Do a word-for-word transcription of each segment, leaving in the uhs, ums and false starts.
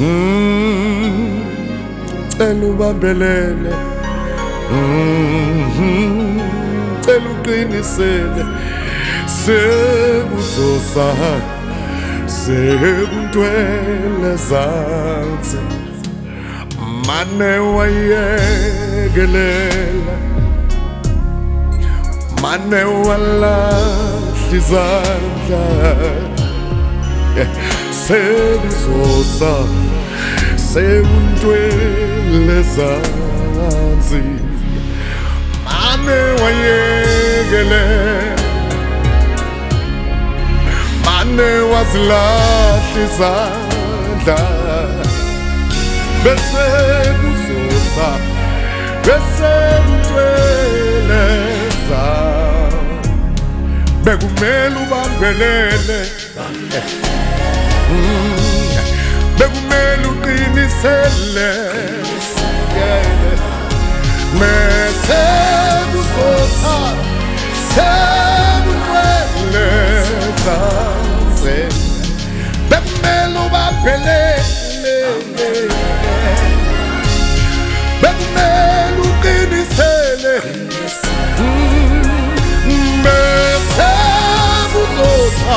Mm, cela ubambelele, mm, cela uqinisele, sekuzosa, sekuntwele zansi, mane wayekelela, mane walahla izandla, sekuzosa, sekuntwele zansi, mane wayekelela, mane wazilahla izandla, bese kuzosa, bese kuntwele zansi, bekumele ubambelele, bekumele uqinisele, mese kuzosa, sekuntwele zansi, bekumele ubambelele, bekumele uqinisele, mese kuzosa,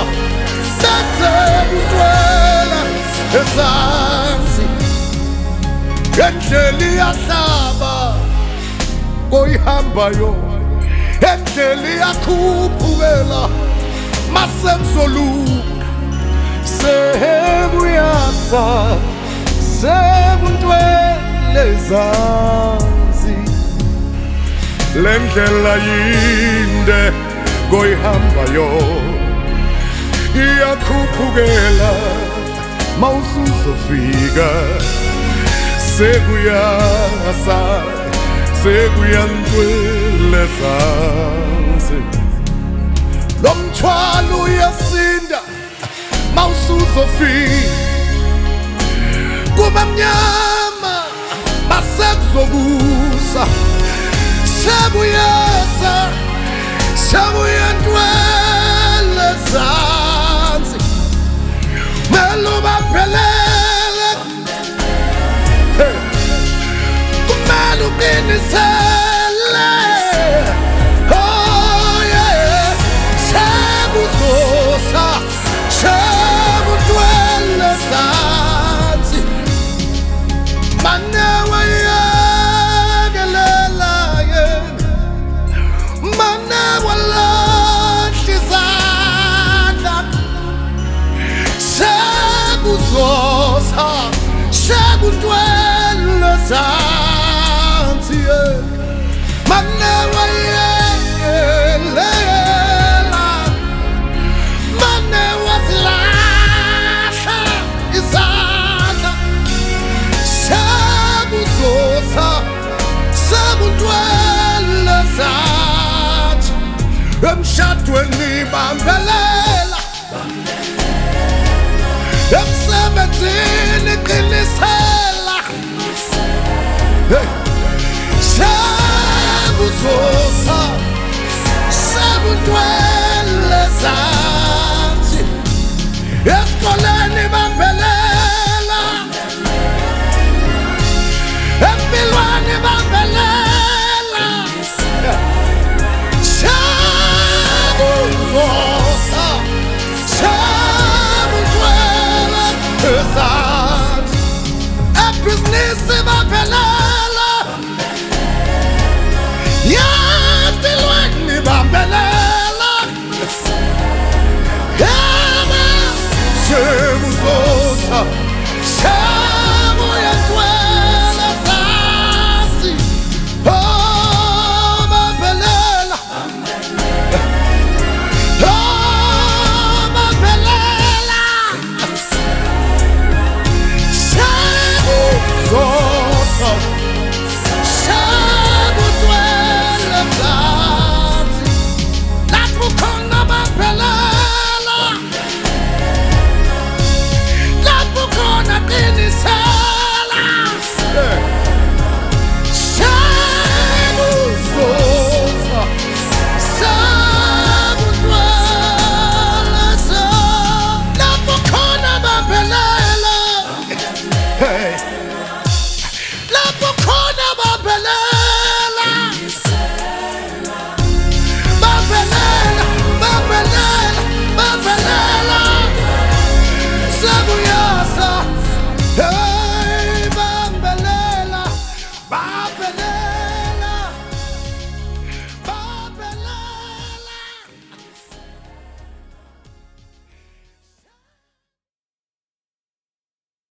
sekuntwele zansi, endlela iyahlaba koyihambayo, endlela iyakhuphukela mase kuzoluka, sekuyasa, sekuntwele zansi, le ndlela yinde koyihambayo, iyakhuphukela mawusuzofika, sekuyasa, sekuyantwele zansi, lo mthwalo uyasinda mawusuzofika, kuba mnyama masekuzokusa, sekuyasa, sekuyantwele zansi, kumele ubambelele, kumele uqinisele, oh yeah, sekuzosa, sekuntwele zansi, mane wayekelela, mane walahla izandla, sekuzosa, sekuntwele zansi, mane wayekelela, mane wazilahla izandla, sekuzosa, sekuntwele zansi, emshadweni bambelela, emsebenzini qinisela, sekuzosa, sekuntwele zansi.